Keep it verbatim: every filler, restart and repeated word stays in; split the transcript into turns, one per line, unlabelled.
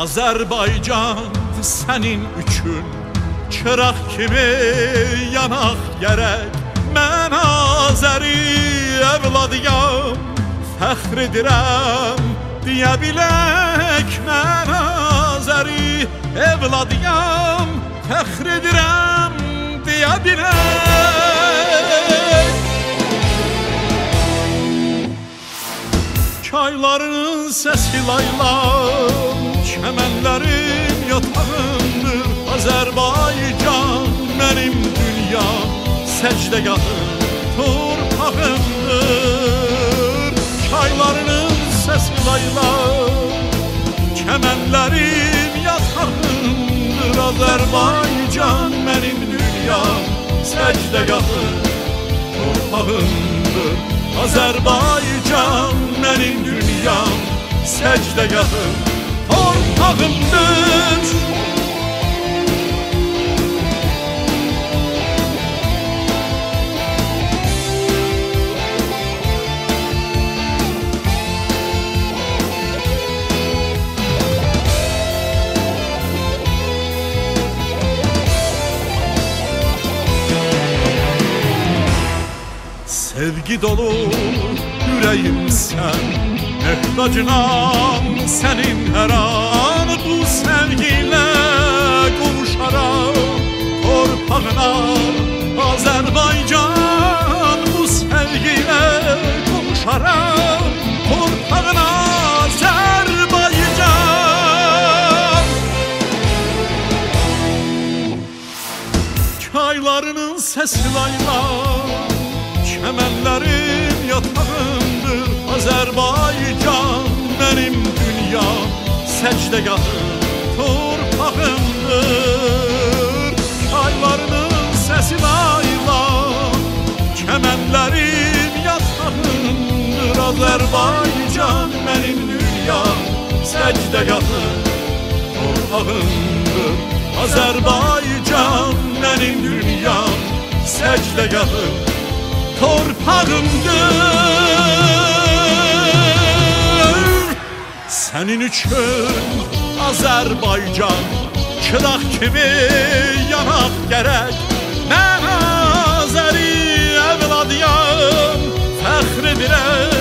Azərbaycan sənin üçün çıraq kimi yanaq gərək. Mən Azəri evladıyam, fəxr edirəm deyə bilək. Mən Azəri evladıyam, fəxr edirəm deyə bilək. Çayların səsi laylam, çəmənlərim yatağımdır. Azərbaycan mənim dünyam, səcdəgahım torpağımdır. Çaylarının səsi laylam, çəmənlərim yatağımdır. Azərbaycan mənim dünyam, səcdəgahım torpağımdır. Azərbaycan mənim dünyam, səcdəgahım torpağımdır. Sevgi dolu yüreğim sen, mehtacınam senin her an. Bu sevgiyle kavuşaram torpağına Azerbaycan. Bu sevgiyle kavuşaram torpağına Azerbaycan. Çaylarının sesi laylan, çəmənlərim yatağımdır. Azərbaycan mənim dünyam, səcdəgahım torpağımdır. Çaylarının səsi laylan, çəmənlərim yatağımdır. Azərbaycan mənim dünyam, səcdəgahım torpağımdır. Azərbaycan mənim dünyam, səcdəgahım torpağımdır. Senin üçün Azərbaycan çıraq kimi yanaq gərək. Mən Azəri evladıyam, fəxr edirəm